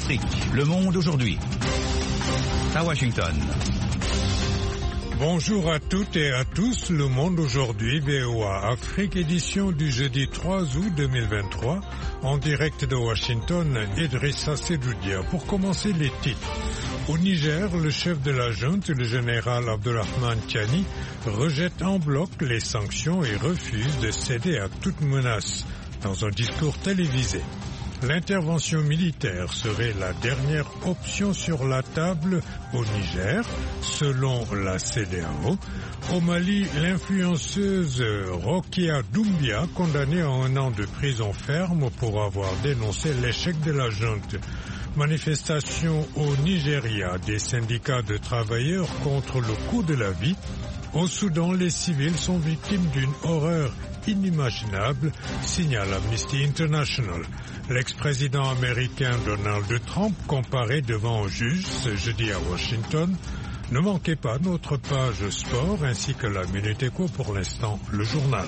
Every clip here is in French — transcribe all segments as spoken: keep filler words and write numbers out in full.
Afrique, Le Monde aujourd'hui. À Washington. Bonjour à toutes et à tous, Le Monde aujourd'hui, V O A Afrique, édition du jeudi trois août deux mille vingt-trois, en direct de Washington, Idrissa Sedoudia. Pour commencer, les titres. Au Niger, le chef de la junte, le général Abdourahmane Tiani, rejette en bloc les sanctions et refuse de céder à toute menace dans un discours télévisé. L'intervention militaire serait la dernière option sur la table au Niger, selon la C E D A O. Au Mali, l'influenceuse Rokia Doumbia, condamnée à un an de prison ferme pour avoir dénoncé l'échec de la junte. Manifestation au Nigeria des syndicats de travailleurs contre le coût de la vie. Au Soudan, les civils sont victimes d'une horreur inimaginable, signale Amnesty International. L'ex-président américain Donald Trump comparé devant un juge ce jeudi à Washington. Ne manquez pas notre page sport ainsi que la Minute Éco, pour l'instant le journal.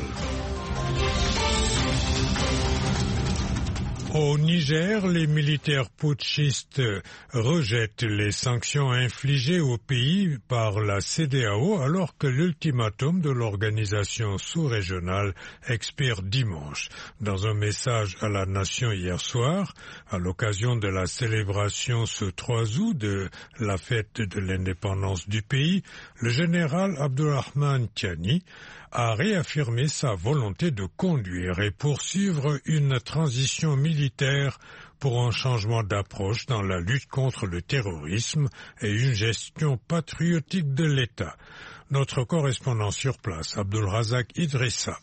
Au Niger, les militaires putschistes rejettent les sanctions infligées au pays par la C E D A O alors que l'ultimatum de l'organisation sous-régionale expire dimanche. Dans un message à la nation hier soir, à l'occasion de la célébration ce trois août de la fête de l'indépendance du pays, le général Abdourahmane Tiani a réaffirmé sa volonté de conduire et poursuivre une transition militaire pour un changement d'approche dans la lutte contre le terrorisme et une gestion patriotique de l'État. Notre correspondant sur place, Abdulrazak Idrissa.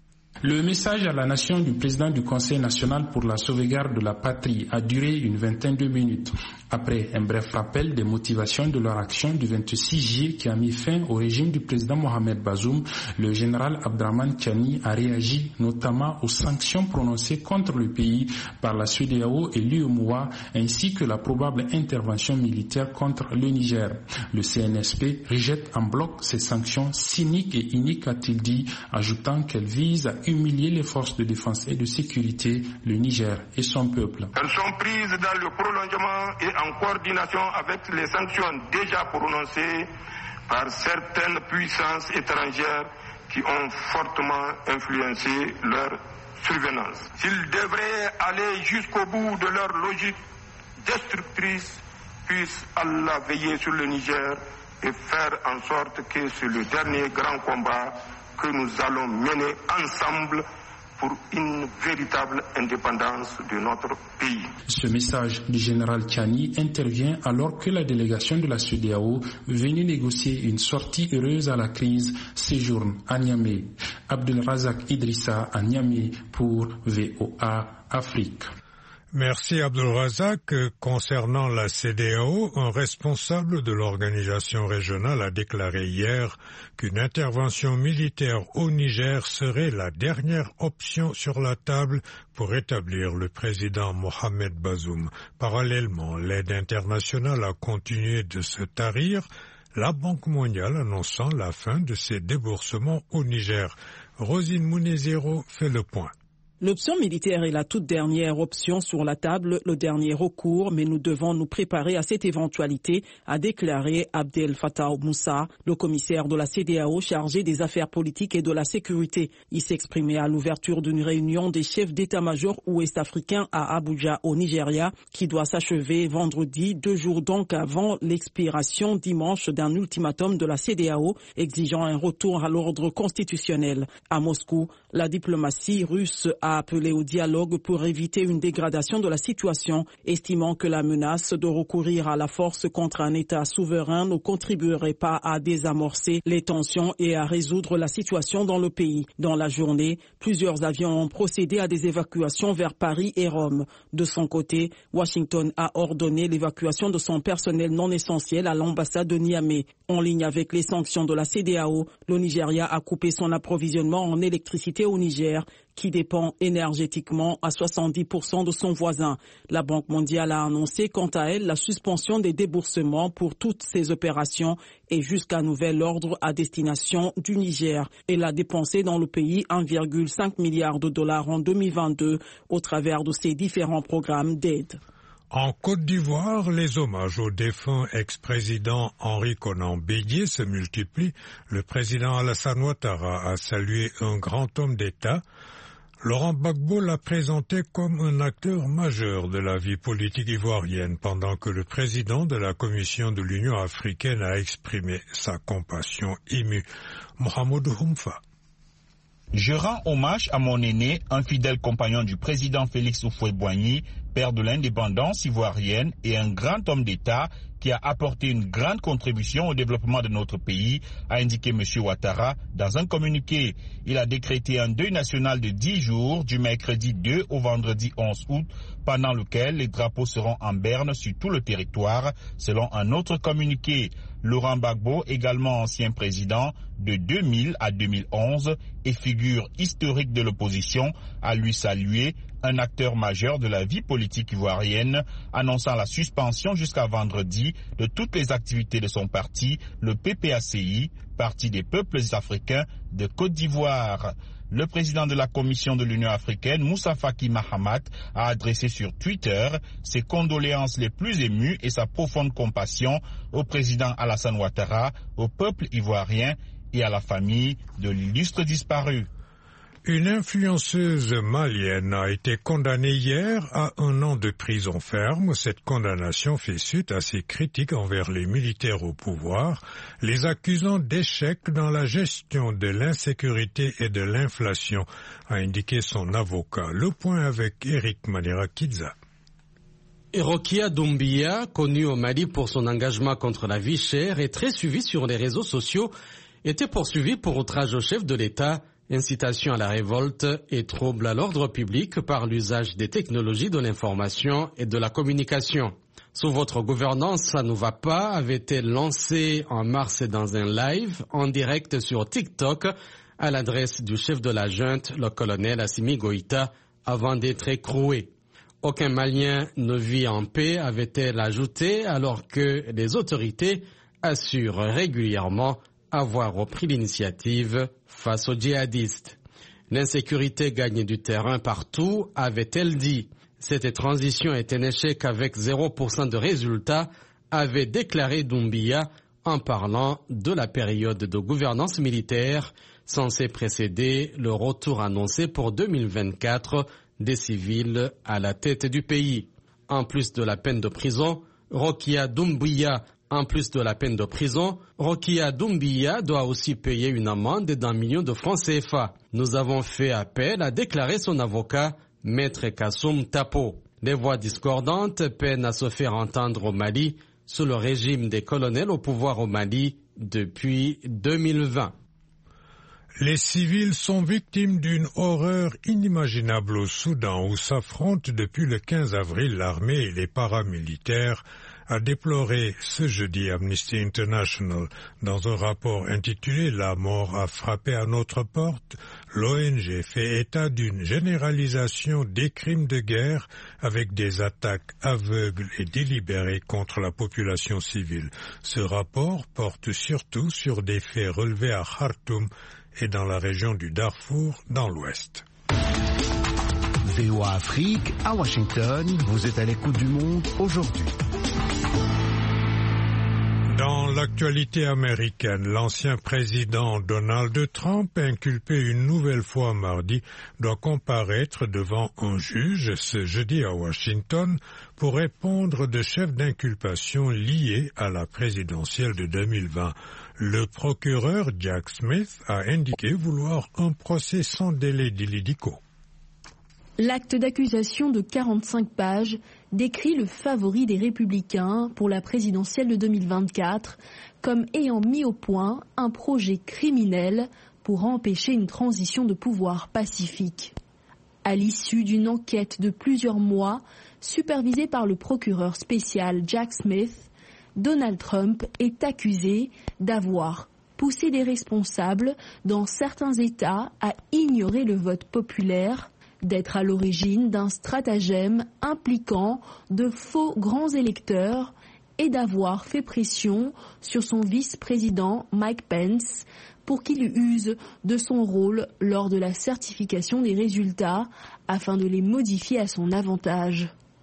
Le message à la nation du président du Conseil national pour la sauvegarde de la patrie a duré une vingtaine de minutes. Après un bref rappel des motivations de leur action du vingt-six juillet qui a mis fin au régime du président Mohamed Bazoum, le général Abdourahmane Tiani a réagi notamment aux sanctions prononcées contre le pays par la C E D A O et l'U E M O A ainsi que la probable intervention militaire contre le Niger. Le C N S P rejette en bloc ces sanctions cyniques et iniques, a-t-il dit, ajoutant qu'elles visent à humilier les forces de défense et de sécurité, le Niger et son peuple. Elles sont prises dans le prolongement et en coordination avec les sanctions déjà prononcées par certaines puissances étrangères qui ont fortement influencé leur survenance. S'ils devraient aller jusqu'au bout de leur logique destructrice, puisse Allah veiller sur le Niger et faire en sorte que c'est le dernier grand combat que nous allons mener ensemble pour une véritable indépendance de notre pays. Ce message du général Tiani intervient alors que la délégation de la C E D A O, venue négocier une sortie heureuse à la crise, séjourne à Niamey. Abdulrazak Idrissa à Niamey pour V O A Afrique. Merci Abdulrazak. Concernant la C E D A O, un responsable de l'organisation régionale a déclaré hier qu'une intervention militaire au Niger serait la dernière option sur la table pour établir le président Mohamed Bazoum. Parallèlement, l'aide internationale a continué de se tarir, la Banque mondiale annonçant la fin de ses déboursements au Niger. Rosine Mounezero fait le point. L'option militaire est la toute dernière option sur la table, le dernier recours, mais nous devons nous préparer à cette éventualité, a déclaré Abdel Fattah Moussa, le commissaire de la C E D A O chargé des affaires politiques et de la sécurité. Il s'exprimait à l'ouverture d'une réunion des chefs d'état-major ouest-africains à Abuja, au Nigeria, qui doit s'achever vendredi, deux jours donc avant l'expiration dimanche d'un ultimatum de la C E D A O exigeant un retour à l'ordre constitutionnel. À Moscou, la diplomatie russe a appelé au dialogue pour éviter une dégradation de la situation, estimant que la menace de recourir à la force contre un État souverain ne contribuerait pas à désamorcer les tensions et à résoudre la situation dans le pays. Dans la journée, plusieurs avions ont procédé à des évacuations vers Paris et Rome. De son côté, Washington a ordonné l'évacuation de son personnel non essentiel à l'ambassade de Niamey. En ligne avec les sanctions de la C E D A O, le Nigeria a coupé son approvisionnement en électricité au Niger, qui dépend énergétiquement à soixante-dix pour cent de son voisin. La Banque mondiale a annoncé quant à elle la suspension des déboursements pour toutes ces opérations et jusqu'à nouvel ordre à destination du Niger. Elle a dépensé dans le pays un virgule cinq milliard de dollars en deux mille vingt-deux au travers de ses différents programmes d'aide. En Côte d'Ivoire, les hommages au défunt ex-président Henri Konan Bédié se multiplient. Le président Alassane Ouattara a salué un grand homme d'État. Laurent Gbagbo l'a présenté comme un acteur majeur de la vie politique ivoirienne, pendant que le président de la Commission de l'Union africaine a exprimé sa compassion émue. Mohamedou Houmfa. Je rends hommage à mon aîné, un fidèle compagnon du président Félix Houphouët-Boigny, père de l'indépendance ivoirienne et un grand homme d'État qui a apporté une grande contribution au développement de notre pays, a indiqué M. Ouattara dans un communiqué. Il a décrété un deuil national de dix jours, du mercredi deux au vendredi onze août, pendant lequel les drapeaux seront en berne sur tout le territoire, selon un autre communiqué. Laurent Gbagbo, également ancien président de deux mille à deux mille onze et figure historique de l'opposition, a lui salué, un acteur majeur de la vie politique ivoirienne, annonçant la suspension jusqu'à vendredi de toutes les activités de son parti, le P P A C I, Parti des peuples africains de Côte d'Ivoire. Le président de la Commission de l'Union africaine, Moussa Faki Mahamat, a adressé sur Twitter ses condoléances les plus émues et sa profonde compassion au président Alassane Ouattara, au peuple ivoirien et à la famille de l'illustre disparu. Une influenceuse malienne a été condamnée hier à un an de prison ferme. Cette condamnation fait suite à ses critiques envers les militaires au pouvoir, les accusant d'échec dans la gestion de l'insécurité et de l'inflation, a indiqué son avocat. Le point avec Eric Manira-Kidza. Rokia Doumbia, connue au Mali pour son engagement contre la vie chère et très suivie sur les réseaux sociaux, était poursuivie pour outrage au chef de l'État, incitation à la révolte et trouble à l'ordre public par l'usage des technologies de l'information et de la communication. Sous votre gouvernance, ça ne va pas, avait-elle lancé en mars dans un live en direct sur TikTok à l'adresse du chef de la junte, le colonel Assimi Goïta, avant d'être écroué. Aucun Malien ne vit en paix, avait-elle ajouté, alors que les autorités assurent régulièrement avoir repris l'initiative face aux djihadistes. L'insécurité gagne du terrain partout, avait-elle dit. Cette transition est un échec avec zéro pour cent de résultats, avait déclaré Doumbia en parlant de la période de gouvernance militaire censée précéder le retour annoncé pour deux mille vingt-quatre des civils à la tête du pays. En plus de la peine de prison, Rokia Doumbia En plus de la peine de prison, Rokia Doumbia doit aussi payer une amende d'un million de francs C F A. Nous avons fait appel, a déclaré son avocat, Maître Kassoum Tapo. Les voix discordantes peinent à se faire entendre au Mali sous le régime des colonels au pouvoir au Mali depuis deux mille vingt. Les civils sont victimes d'une horreur inimaginable au Soudan où s'affrontent depuis le quinze avril l'armée et les paramilitaires, a déploré ce jeudi Amnesty International. Dans un rapport intitulé « La mort a frappé à notre porte », l'O N G fait état d'une généralisation des crimes de guerre avec des attaques aveugles et délibérées contre la population civile. Ce rapport porte surtout sur des faits relevés à Khartoum et dans la région du Darfour, dans l'Ouest. V O A Afrique, à Washington, vous êtes à l'écoute du monde aujourd'hui. Dans l'actualité américaine, l'ancien président Donald Trump, inculpé une nouvelle fois mardi, doit comparaître devant un juge ce jeudi à Washington pour répondre de chefs d'inculpation liés à la présidentielle de deux mille vingt. Le procureur Jack Smith a indiqué vouloir un procès sans délai d'illidico. L'acte d'accusation de quarante-cinq pages décrit le favori des Républicains pour la présidentielle de deux mille vingt-quatre comme ayant mis au point un projet criminel pour empêcher une transition de pouvoir pacifique. À l'issue d'une enquête de plusieurs mois, supervisée par le procureur spécial Jack Smith, Donald Trump est accusé d'avoir poussé des responsables dans certains États à ignorer le vote populaire, d'être à l'origine d'un stratagème impliquant de faux grands électeurs et d'avoir fait pression sur son vice-président Mike Pence pour qu'il use de son rôle lors de la certification des résultats afin de les modifier à son avantage.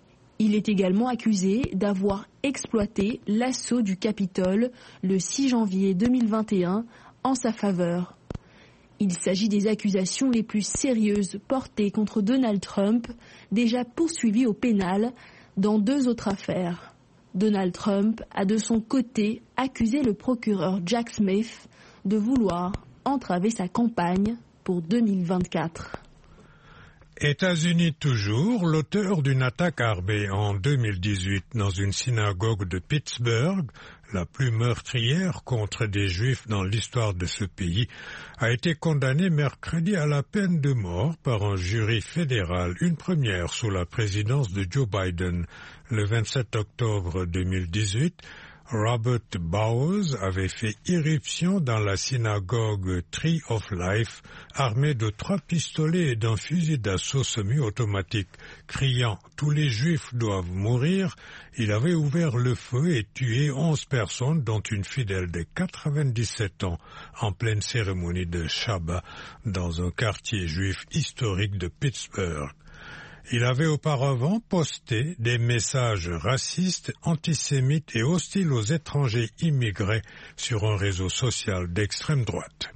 Il est également accusé d'avoir exploité l'assaut du Capitole le six janvier deux mille vingt et un en sa faveur. Il s'agit des accusations les plus sérieuses portées contre Donald Trump, déjà poursuivi au pénal dans deux autres affaires. Donald Trump a de son côté accusé le procureur Jack Smith de vouloir entraver sa campagne pour deux mille vingt-quatre. États-Unis toujours, l'auteur d'une attaque armée en deux mille dix-huit dans une synagogue de Pittsburgh, la plus meurtrière contre des Juifs dans l'histoire de ce pays, a été condamné mercredi à la peine de mort par un jury fédéral, une première sous la présidence de Joe Biden. Le vingt-sept octobre deux mille dix-huit, Robert Bowers avait fait irruption dans la synagogue Tree of Life, armé de trois pistolets et d'un fusil d'assaut semi-automatique. Criant « Tous les Juifs doivent mourir », il avait ouvert le feu et tué onze personnes, dont une fidèle de quatre-vingt-dix-sept ans, en pleine cérémonie de Shabbat, dans un quartier juif historique de Pittsburgh. Il avait auparavant posté des messages racistes, antisémites et hostiles aux étrangers immigrés sur un réseau social d'extrême droite.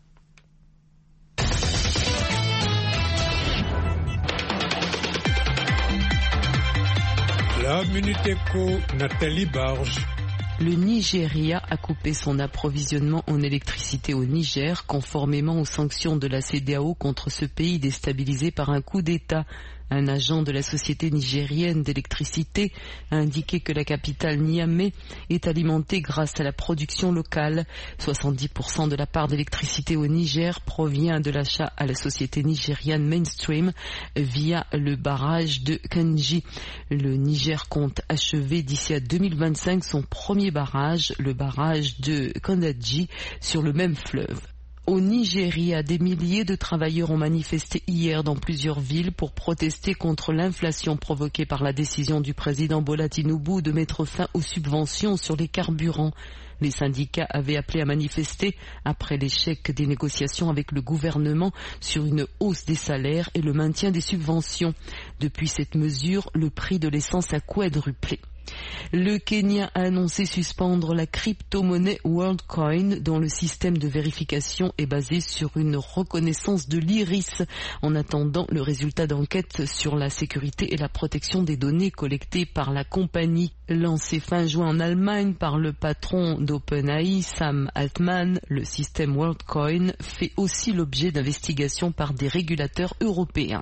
La Minute Éco, Nathalie Barge. Le Nigeria a coupé son approvisionnement en électricité au Niger, conformément aux sanctions de la C E D E A O contre ce pays déstabilisé par un coup d'État. Un agent de la société nigérienne d'électricité a indiqué que la capitale Niamey est alimentée grâce à la production locale. soixante-dix pour cent de la part d'électricité au Niger provient de l'achat à la société nigériane Mainstream via le barrage de Kanji. Le Niger compte achever d'ici à deux mille vingt-cinq son premier barrage, le barrage de Kandaji, sur le même fleuve. Au Nigeria, des milliers de travailleurs ont manifesté hier dans plusieurs villes pour protester contre l'inflation provoquée par la décision du président Bola Tinubu de mettre fin aux subventions sur les carburants. Les syndicats avaient appelé à manifester après l'échec des négociations avec le gouvernement sur une hausse des salaires et le maintien des subventions. Depuis cette mesure, le prix de l'essence a quadruplé. Le Kenya a annoncé suspendre la crypto-monnaie WorldCoin, dont le système de vérification est basé sur une reconnaissance de l'iris, en attendant le résultat d'enquête sur la sécurité et la protection des données collectées par la compagnie. Lancé fin juin en Allemagne par le patron d'OpenAI, Sam Altman, le système WorldCoin fait aussi l'objet d'investigations par des régulateurs européens.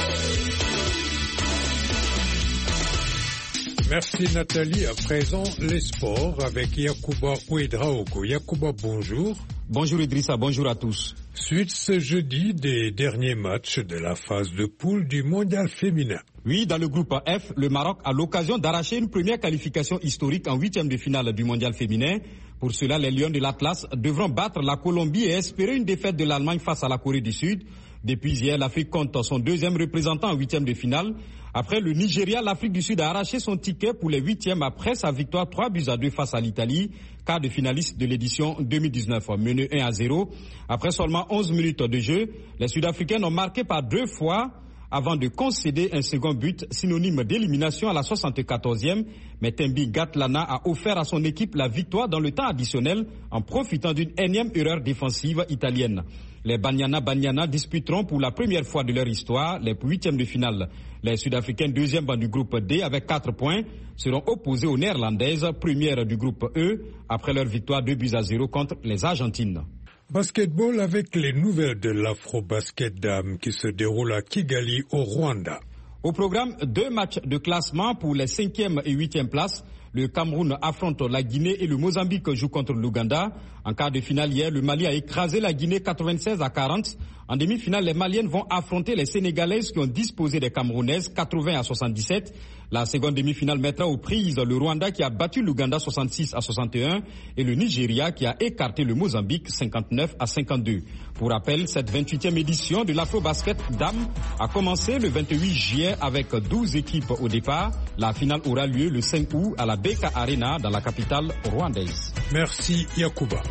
Merci Nathalie. À présent, les sports avec Yacouba Ouedraogo. Yacouba, bonjour. Bonjour Idrissa, bonjour à tous. Suite ce jeudi des derniers matchs de la phase de poule du mondial féminin. Oui, dans le groupe F, le Maroc a l'occasion d'arracher une première qualification historique en huitième de finale du mondial féminin. Pour cela, les Lions de l'Atlas devront battre la Colombie et espérer une défaite de l'Allemagne face à la Corée du Sud. Depuis hier, l'Afrique compte son deuxième représentant en huitième de finale. Après le Nigeria, l'Afrique du Sud a arraché son ticket pour les huitièmes après sa victoire trois buts à deux face à l'Italie, quart de finaliste de l'édition deux mille dix-neuf, mené un à zéro. Après seulement onze minutes de jeu, les Sud-Africains ont marqué par deux fois avant de concéder un second but, synonyme d'élimination à la soixante-quatorzième. Mais Tembi Gatlana a offert à son équipe la victoire dans le temps additionnel en profitant d'une énième erreur défensive italienne. Les Banyana Banyana disputeront pour la première fois de leur histoire les huitièmes de finale. Les Sud-Africains, deuxième du groupe D avec quatre points, seront opposés aux Néerlandaises, première du groupe E, après leur victoire deux buts à zéro contre les Argentines. Basketball avec les nouvelles de l'Afro-Basket Dames qui se déroule à Kigali au Rwanda. Au programme, deux matchs de classement pour les cinquième et huitième places. Le Cameroun affronte la Guinée et le Mozambique joue contre l'Ouganda. En quart de finale hier, le Mali a écrasé la Guinée quatre-vingt-seize à quarante. En demi-finale, les Maliennes vont affronter les Sénégalaises qui ont disposé des Camerounaises quatre-vingts à soixante-dix-sept. La seconde demi-finale mettra aux prises le Rwanda qui a battu l'Ouganda soixante-six à soixante et un et le Nigeria qui a écarté le Mozambique cinquante-neuf à cinquante-deux. Pour rappel, cette vingt-huitième édition de l'Afro-Basket Dames a commencé le vingt-huit juillet avec douze équipes au départ. La finale aura lieu le cinq août à la Beka Arena dans la capitale rwandaise. Merci Yacouba.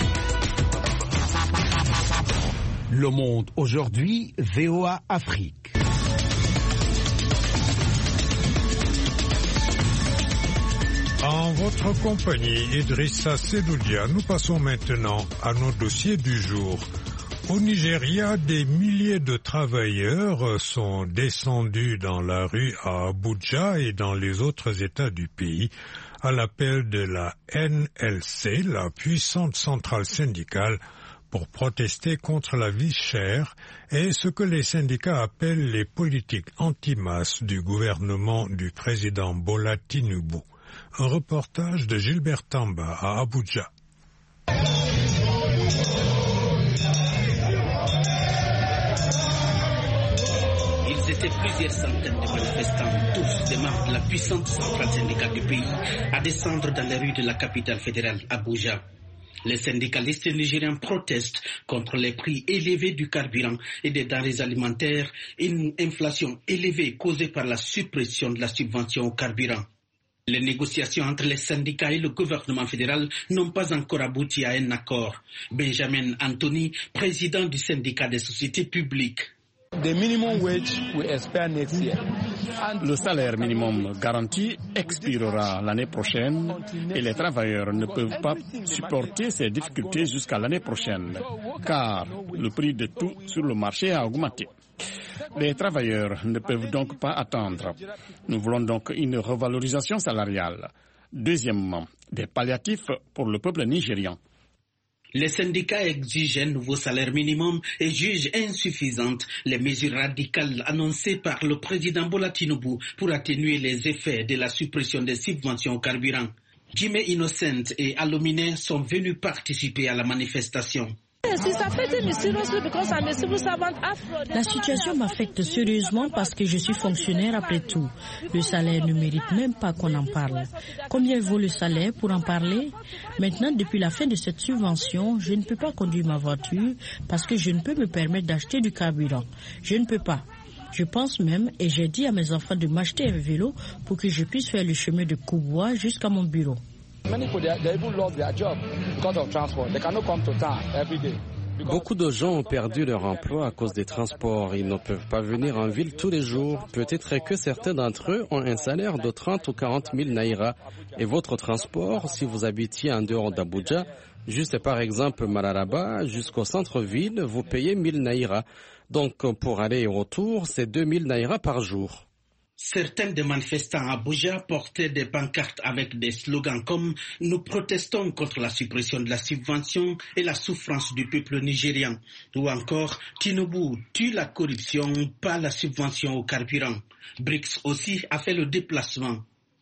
Le Monde aujourd'hui, V O A Afrique. En votre compagnie, Idrissa Sedoudia, nous passons maintenant à nos dossiers du jour. Au Nigeria, des milliers de travailleurs sont descendus dans la rue à Abuja et dans les autres États du pays à l'appel de la N L C, la puissante centrale syndicale, pour protester contre la vie chère et ce que les syndicats appellent les politiques anti-masse du gouvernement du président Bola Tinubu. Un reportage de Gilbert Tamba à Abuja. Ils étaient plusieurs centaines de manifestants, tous des membres de la puissante centrale syndicale du pays, à descendre dans les rues de la capitale fédérale, Abuja. Les syndicalistes nigériens protestent contre les prix élevés du carburant et des denrées alimentaires et une inflation élevée causée par la suppression de la subvention au carburant. Les négociations entre les syndicats et le gouvernement fédéral n'ont pas encore abouti à un accord. Benjamin Anthony, président du syndicat des sociétés publiques. Le salaire minimum garanti expirera l'année prochaine et les travailleurs ne peuvent pas supporter ces difficultés jusqu'à l'année prochaine, car le prix de tout sur le marché a augmenté. Les travailleurs ne peuvent donc pas attendre. Nous voulons donc une revalorisation salariale. Deuxièmement, des palliatifs pour le peuple nigérian. Les syndicats exigent un nouveau salaire minimum et jugent insuffisantes les mesures radicales annoncées par le président Bola Tinubu pour atténuer les effets de la suppression des subventions au carburant. Jimé Innocent et Alomine sont venus participer à la manifestation. La situation m'affecte sérieusement parce que je suis fonctionnaire après tout. Le salaire ne mérite même pas qu'on en parle. Combien vaut le salaire pour en parler? Maintenant, depuis la fin de cette subvention, je ne peux pas conduire ma voiture parce que je ne peux me permettre d'acheter du carburant. Je ne peux pas. Je pense même, et j'ai dit à mes enfants de m'acheter un vélo pour que je puisse faire le chemin de Kubwa jusqu'à mon bureau. Beaucoup de gens ont perdu leur emploi à cause des transports. Ils ne peuvent pas venir en ville tous les jours. Peut-être que certains d'entre eux ont un salaire de trente ou quarante mille naira. Et votre transport, si vous habitiez en dehors d'Abuja, juste par exemple Mararaba, jusqu'au centre-ville, vous payez mille naira. Donc pour aller et retour, c'est deux mille naira par jour. Certains des manifestants à Abuja portaient des pancartes avec des slogans comme « Nous protestons contre la suppression de la subvention et la souffrance du peuple nigérian » ou encore « Tinubu tue la corruption, pas la subvention au carburant ». Brix aussi a fait le déplacement.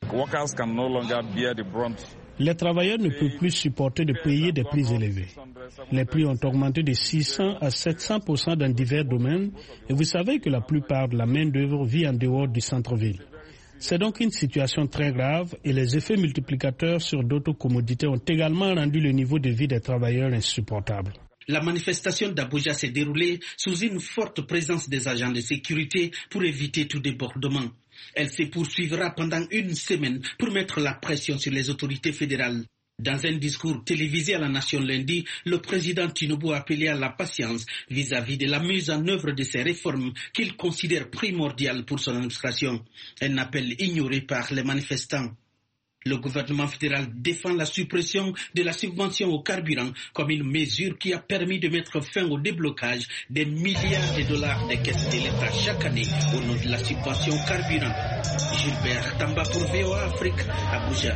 Les travailleurs ne peuvent plus supporter de payer des prix élevés. Les prix ont augmenté de six cents à sept cents pour cent dans divers domaines et vous savez que la plupart de la main-d'œuvre vit en dehors du centre-ville. C'est donc une situation très grave et les effets multiplicateurs sur d'autres commodités ont également rendu le niveau de vie des travailleurs insupportable. La manifestation d'Abuja s'est déroulée sous une forte présence des agents de sécurité pour éviter tout débordement. Elle se poursuivra pendant une semaine pour mettre la pression sur les autorités fédérales. Dans un discours télévisé à la Nation lundi, le président Tinubu a appelé à la patience vis-à-vis de la mise en œuvre de ces réformes qu'il considère primordiales pour son administration. Un appel ignoré par les manifestants. Le gouvernement fédéral défend la suppression de la subvention au carburant comme une mesure qui a permis de mettre fin au déblocage des milliards de dollars des caisses de l'État chaque année au nom de la subvention au carburant. Gilbert Tamba pour V O A Afrique, Abuja.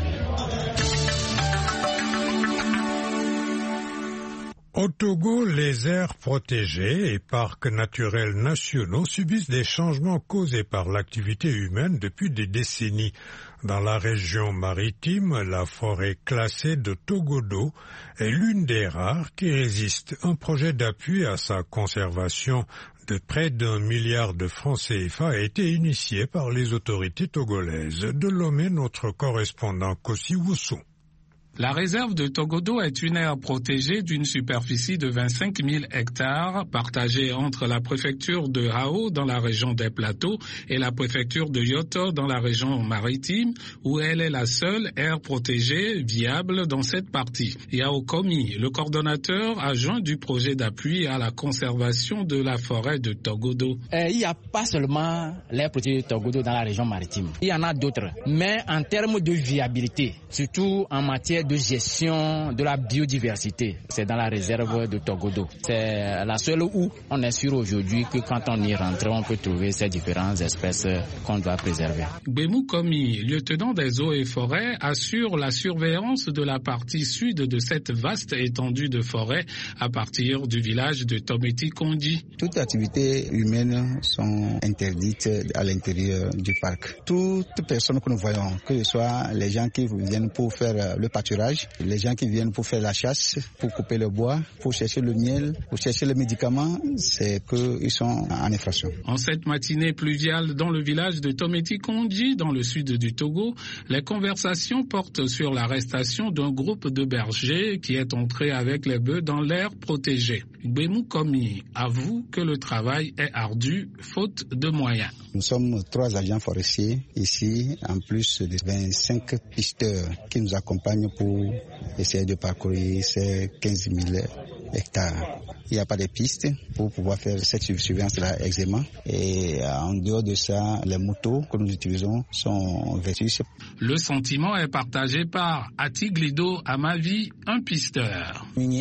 Au Togo, les aires protégées et parcs naturels nationaux subissent des changements causés par l'activité humaine depuis des décennies. Dans la région maritime, la forêt classée de Togodo est l'une des rares qui résiste. Un projet d'appui à sa conservation de près d'un milliard de francs C F A a été initié par les autorités togolaises. De Lomé, notre correspondant Kossi Woussou. La réserve de Togodo est une aire protégée d'une superficie de vingt-cinq mille hectares, partagée entre la préfecture de Hao dans la région des Plateaux et la préfecture de Yoto dans la région maritime, où elle est la seule aire protégée viable dans cette partie. Yao Komi, le coordonnateur adjoint du projet d'appui à la conservation de la forêt de Togodo. Euh, il n'y a pas seulement l'aire protégée de Togodo dans la région maritime, il y en a d'autres. Mais en termes de viabilité, surtout en matière de gestion de la biodiversité, c'est dans la réserve de Togodo. C'est la seule où on est sûr aujourd'hui que quand on y rentre, on peut trouver ces différentes espèces qu'on doit préserver. Gbemou Komi, lieutenant des eaux et forêts, assure la surveillance de la partie sud de cette vaste étendue de forêt à partir du village de Tometi Kondi. Toutes les activités humaines sont interdites à l'intérieur du parc. Toutes personnes que nous voyons, que ce soit les gens qui viennent pour faire le pâturage, les gens qui viennent pour faire la chasse, pour couper le bois, pour chercher le miel, pour chercher les médicaments, c'est qu'ils sont en infraction. En cette matinée pluviale dans le village de Tometi Kondi, dans le sud du Togo, les conversations portent sur l'arrestation d'un groupe de bergers qui est entré avec les bœufs dans l'aire protégée. Gbemou Komi avoue que le travail est ardu, faute de moyens. Nous sommes trois agents forestiers ici, en plus de vingt-cinq pisteurs qui nous accompagnent pour essayer de parcourir ces quinze mille hectares. Il n'y a pas de pistes pour pouvoir faire cette surveillance-là aisément. Et en dehors de ça, les motos que nous utilisons sont vêtues. Le sentiment est partagé par Atiglido Amavi, un pisteur. Nous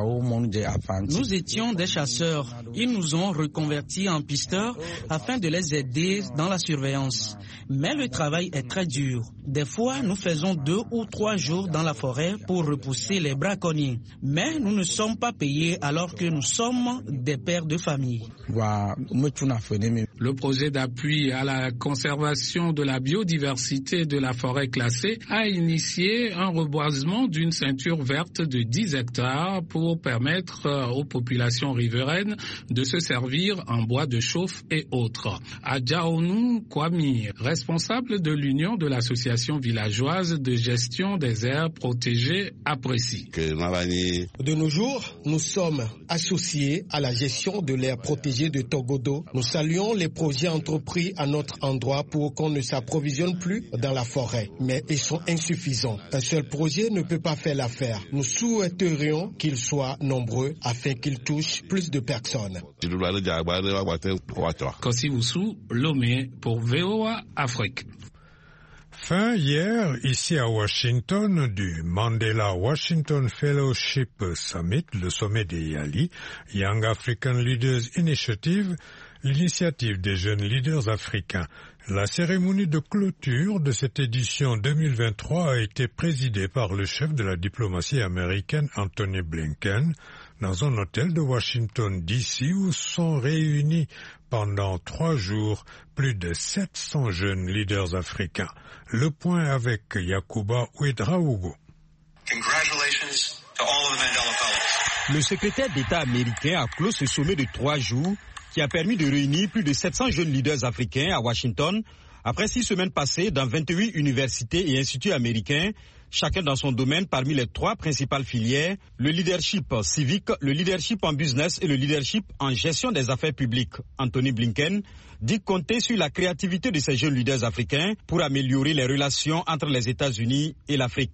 étions des chasseurs. Ils nous ont reconvertis en pisteurs afin de les aider dans la surveillance. Mais le travail est très dur. Des fois, nous faisons deux ou trois jours dans la forêt pour repousser les braconniers. Mais nous ne sommes pas payés alors que nous sommes des pères de famille. Le projet d'appui à la conservation de la biodiversité de la forêt classée a initié un reboisement d'une ceinture verte de dix hectares pour permettre aux populations riveraines de se servir en bois de chauffe et autres. Adjaonu Kwami, responsable de l'union de l'association villageoise de gestion des aires protégées, apprécie. De nos jours, nous sommes associés à la gestion de l'aire protégée de Togodo. Nous saluons les projets entrepris à notre endroit pour qu'on ne s'approvisionne plus dans la forêt, mais ils sont insuffisants. Un seul projet ne peut pas faire l'affaire. Nous souhaiterions qu'ils soient nombreux afin qu'ils touchent plus de personnes. Kossi Woussou, Lomé pour V O A Afrique. Fin hier, ici à Washington, du Mandela Washington Fellowship Summit, le sommet des YALI, Young African Leaders Initiative, l'initiative des jeunes leaders africains. La cérémonie de clôture de cette édition deux mille vingt-trois a été présidée par le chef de la diplomatie américaine Anthony Blinken dans un hôtel de Washington D C où sont réunis pendant trois jours plus de sept cents jeunes leaders africains. Le point avec Yacouba Ouedraogo. Le secrétaire d'État américain a clos ce sommet de trois jours qui a permis de réunir plus de sept cents jeunes leaders africains à Washington après six semaines passées dans vingt-huit universités et instituts américains, chacun dans son domaine parmi les trois principales filières, le leadership civique, le leadership en business et le leadership en gestion des affaires publiques. Anthony Blinken dit compter sur la créativité de ces jeunes leaders africains pour améliorer les relations entre les États-Unis et l'Afrique.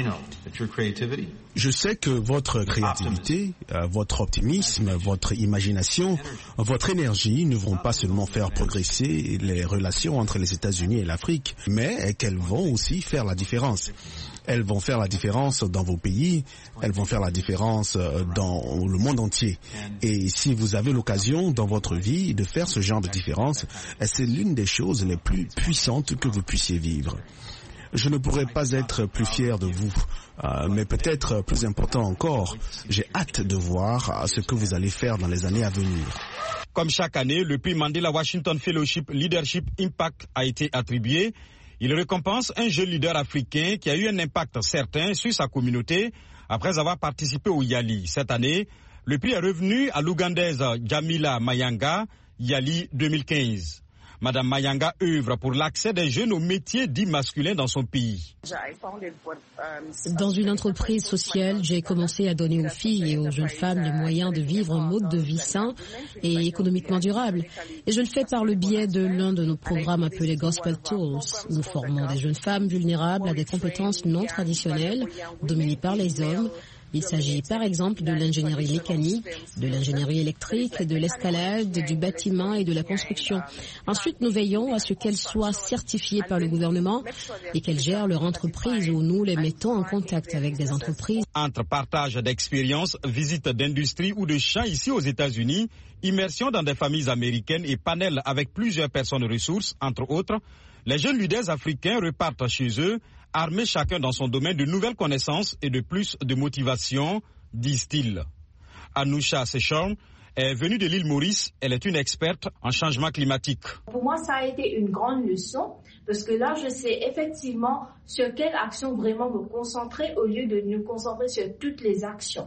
Je sais que votre créativité, votre optimisme, votre imagination, votre énergie ne vont pas seulement faire progresser les relations entre les États-Unis et l'Afrique, mais qu'elles vont aussi faire la différence. Elles vont faire la différence dans vos pays, elles vont faire la différence dans le monde entier. Et si vous avez l'occasion dans votre vie de faire ce genre de différence, c'est l'une des choses les plus puissantes que vous puissiez vivre. Je ne pourrais pas être plus fier de vous, euh, mais peut-être plus important encore, j'ai hâte de voir ce que vous allez faire dans les années à venir. Comme chaque année, le prix Mandela Washington Fellowship Leadership Impact a été attribué. Il récompense un jeune leader africain qui a eu un impact certain sur sa communauté après avoir participé au YALI. Cette année, le prix est revenu à l'Ougandaise Jamila Mayanga, YALI deux mille quinze. Madame Mayanga œuvre pour l'accès des jeunes aux métiers dits masculins dans son pays. Dans une entreprise sociale, j'ai commencé à donner aux filles et aux jeunes femmes les moyens de vivre un mode de vie sain et économiquement durable. Et je le fais par le biais de l'un de nos programmes appelés Gospel Tools. Nous formons des jeunes femmes vulnérables à des compétences non traditionnelles dominées par les hommes. Il s'agit par exemple de l'ingénierie mécanique, de l'ingénierie électrique, de l'escalade, du bâtiment et de la construction. Ensuite, nous veillons à ce qu'elles soient certifiées par le gouvernement et qu'elles gèrent leur entreprise ou nous les mettons en contact avec des entreprises. Entre partage d'expériences, visites d'industrie ou de champs ici aux États-Unis, immersion dans des familles américaines et panels avec plusieurs personnes ressources, entre autres, les jeunes leaders africains repartent chez eux, armés chacun dans son domaine de nouvelles connaissances et de plus de motivation, disent-ils. Anousha Sechorn est venue de l'île Maurice. Elle est une experte en changement climatique. Pour moi, ça a été une grande leçon parce que là, je sais effectivement sur quelle action vraiment me concentrer au lieu de nous concentrer sur toutes les actions.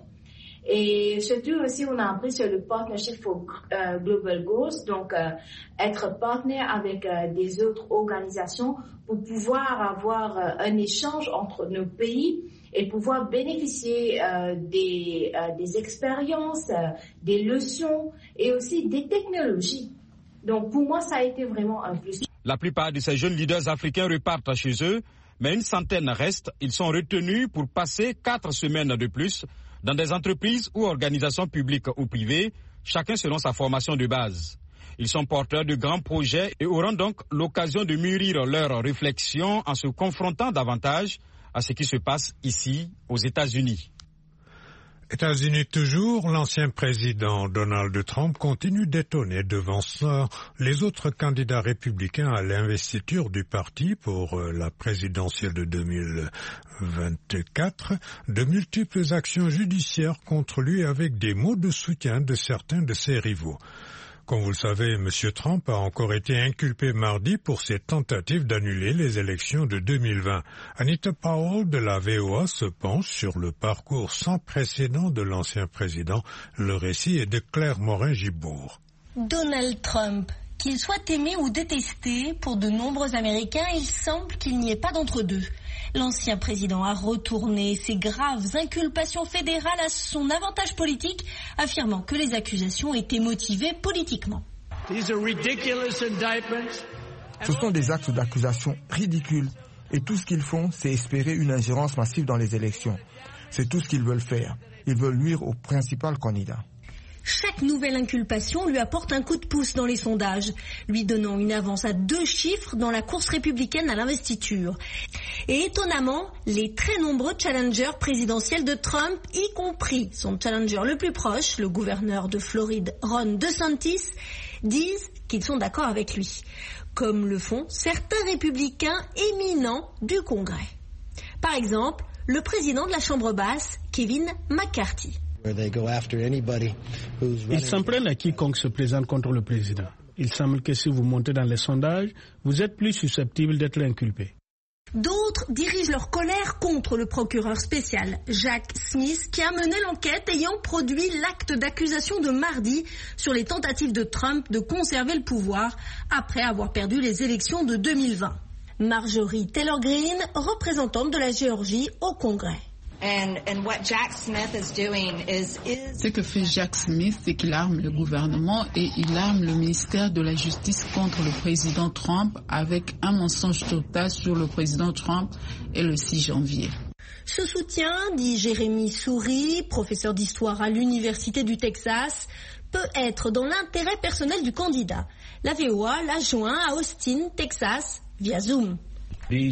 Et surtout aussi, on a appris sur le Partnership for euh, Global Goals, donc euh, être partenaire avec euh, des autres organisations pour pouvoir avoir euh, un échange entre nos pays et pouvoir bénéficier euh, des, euh, des expériences, euh, des leçons et aussi des technologies. Donc pour moi, ça a été vraiment un plus. La plupart de ces jeunes leaders africains repartent chez eux, mais une centaine restent. Ils sont retenus pour passer quatre semaines de plus dans des entreprises ou organisations publiques ou privées, chacun selon sa formation de base. Ils sont porteurs de grands projets et auront donc l'occasion de mûrir leurs réflexions en se confrontant davantage à ce qui se passe ici aux États-Unis. États-Unis toujours, l'ancien président Donald Trump continue d'étonner devant ça les autres candidats républicains à l'investiture du parti pour la présidentielle de deux mille vingt-quatre, de multiples actions judiciaires contre lui avec des mots de soutien de certains de ses rivaux. Comme vous le savez, M. Trump a encore été inculpé mardi pour ses tentatives d'annuler les élections de deux mille vingt. Anita Powell de la V O A se penche sur le parcours sans précédent de l'ancien président. Le récit est de Claire Morin-Gibourg. Donald Trump, qu'il soit aimé ou détesté, pour de nombreux Américains, il semble qu'il n'y ait pas d'entre-deux. L'ancien président a retourné ses graves inculpations fédérales à son avantage politique, affirmant que les accusations étaient motivées politiquement. Ce sont des actes d'accusation ridicules et tout ce qu'ils font, c'est espérer une ingérence massive dans les élections. C'est tout ce qu'ils veulent faire. Ils veulent nuire au principal candidat. Chaque nouvelle inculpation lui apporte un coup de pouce dans les sondages, lui donnant une avance à deux chiffres dans la course républicaine à l'investiture. Et étonnamment, les très nombreux challengers présidentiels de Trump, y compris son challenger le plus proche, le gouverneur de Floride Ron DeSantis, disent qu'ils sont d'accord avec lui, comme le font certains républicains éminents du Congrès. Par exemple, le président de la Chambre basse, Kevin McCarthy. Ils s'en prennent à quiconque se présente contre le président. Il semble que si vous montez dans les sondages, vous êtes plus susceptible d'être inculpé. D'autres dirigent leur colère contre le procureur spécial Jack Smith qui a mené l'enquête ayant produit l'acte d'accusation de mardi sur les tentatives de Trump de conserver le pouvoir après avoir perdu les élections de deux mille vingt. Marjorie Taylor Greene, représentante de la Géorgie au Congrès. Ce que fait Jack Smith, c'est qu'il arme le gouvernement et il arme le ministère de la Justice contre le président Trump avec un mensonge total sur le président Trump et le six janvier. Ce soutien, dit Jérémy Souris, professeur d'histoire à l'Université du Texas, peut être dans l'intérêt personnel du candidat. La V O A l'a joint à Austin, Texas, via Zoom. Le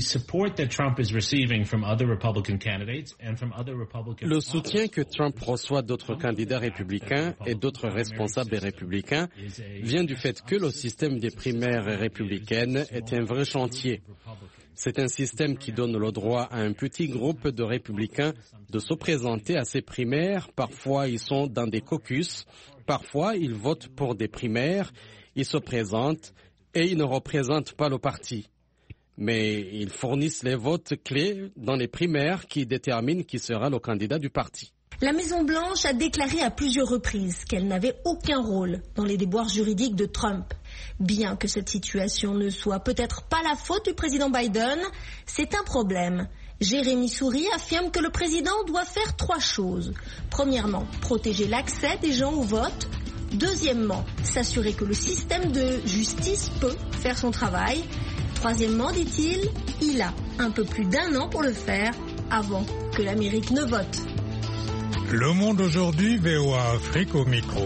soutien que Trump reçoit d'autres candidats républicains et d'autres responsables républicains vient du fait que le système des primaires républicaines est un vrai chantier. C'est un système qui donne le droit à un petit groupe de républicains de se présenter à ces primaires. Parfois, ils sont dans des caucus, parfois, ils votent pour des primaires, ils se présentent et ils ne représentent pas le parti. Mais ils fournissent les votes clés dans les primaires qui déterminent qui sera le candidat du parti. La Maison-Blanche a déclaré à plusieurs reprises qu'elle n'avait aucun rôle dans les déboires juridiques de Trump. Bien que cette situation ne soit peut-être pas la faute du président Biden, c'est un problème. Jérémy Souris affirme que le président doit faire trois choses. Premièrement, protéger l'accès des gens au vote. Deuxièmement, s'assurer que le système de justice peut faire son travail. Troisièmement, dit-il, il a un peu plus d'un an pour le faire avant que l'Amérique ne vote. Le Monde aujourd'hui, V O A Afrique au micro.